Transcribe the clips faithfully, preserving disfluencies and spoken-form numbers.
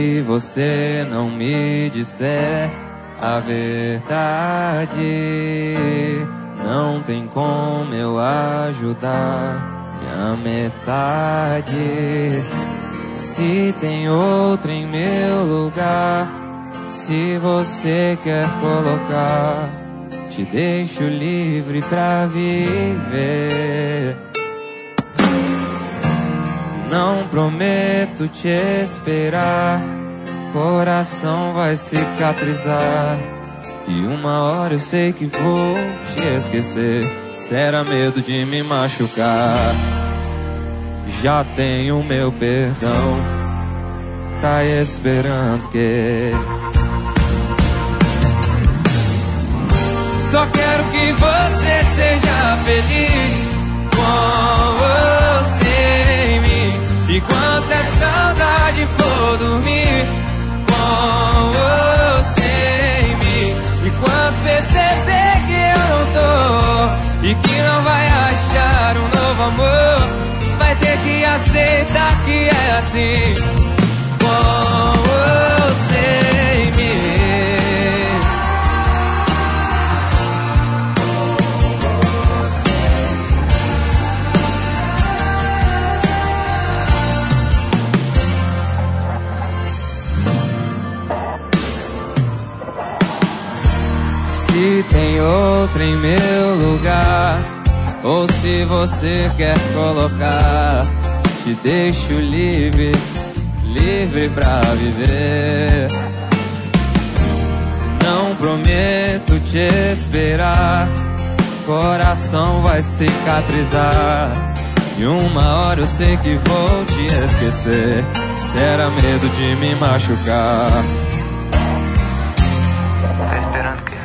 Se você não me disser a verdade, não tem como eu ajudar minha metade. Se tem outro em meu lugar, se você quer colocar, te deixo livre pra viver. Não prometo te esperar, coração vai cicatrizar, e uma hora eu sei que vou te esquecer. Será medo de me machucar, já tenho meu perdão, tá esperando que... Só quero que você seja feliz com você em mim. E quando a saudade for dormir com você em mim, e quando perceber que eu não tô e que não vai achar um novo amor, vai ter que aceitar que é assim com você em mim. Se tem outra em meu lugar, ou se você quer colocar, te deixo livre, livre pra viver. Não prometo te esperar, coração vai cicatrizar, e uma hora eu sei que vou te esquecer. Será medo de me machucar. Tá esperando o quê?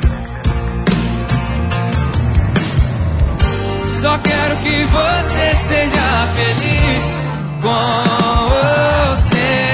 Só quero que você seja feliz com você